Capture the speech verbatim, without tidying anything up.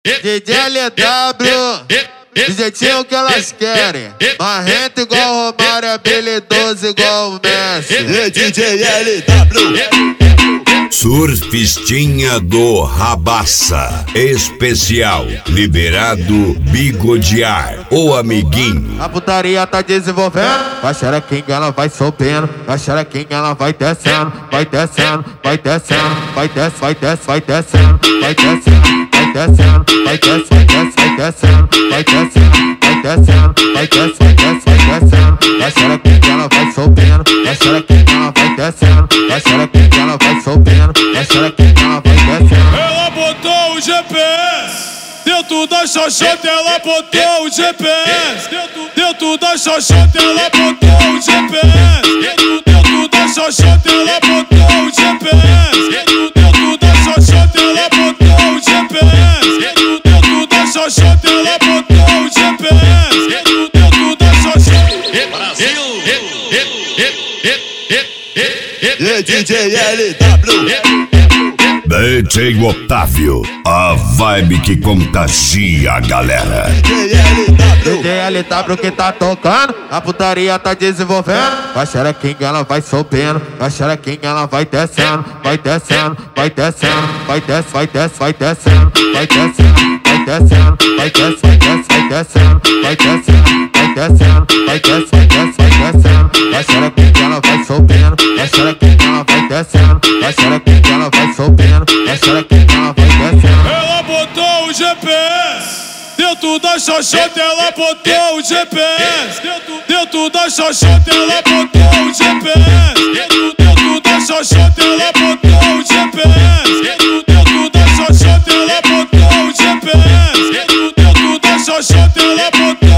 D J L W, do jeitinho que elas querem. Marrento igual o Romário, habilidoso igual o Messi. D J L W. Surfistinha do Rabaça especial, liberado bigodear, o amiguinho. A putaria tá desenvolvendo, vai xerequinha, ela vai subindo, vai xerequinha, ela vai descendo, vai descendo, vai descendo, vai descendo, vai descendo, vai descendo, vai descendo, vai descendo, vai descendo, vai descendo, vai descendo, vai descendo, vai descendo, vai descendo, vai xerequinha, ela vai subindo, vai xerequinha, ela vai descendo, vai xerequinha, ela vai subindo, vai xerequinha, ela vai descendo. Ela botou o G P S dentro da xoxota, ela botou o G P S dentro, dentro da xoxota, ela botou o G P S dentro, dentro da xoxota, ela botou o G P S dentro, dentro da xoxota, ela botou o G P S dentro, dentro da xoxota, ela botou o G P S dentro, dentro da xoxota. Brasil, D J L W. D J Otávio, a vibe que contagia a galera. D J L W que tá tocando, a putaria tá desenvolvendo. Vai xerequinha, ela vai subindo, vai xerequinha, ela vai descendo, vai descendo, vai descendo, vai descendo, vai descendo, vai descendo, vai descendo, vai descendo, vai descendo, vai descendo, vai descendo, vai descendo, vai descendo, vai descendo, vai xerequinha, ela vai subindo, vai xerequinha, ela vai descendo, vai xerequinha, ela vai subindo, vai xerequinha, ela vai descendo. Ela botou o G P S dentro da xoxota, ela botou o G P S dentro, dentro da xoxota, ela botou o G P S dentro, dentro da xoxota, ela botou o G P S dentro, dentro da xoxota, ela botou o G P S dentro, dentro da xoxota, ela botou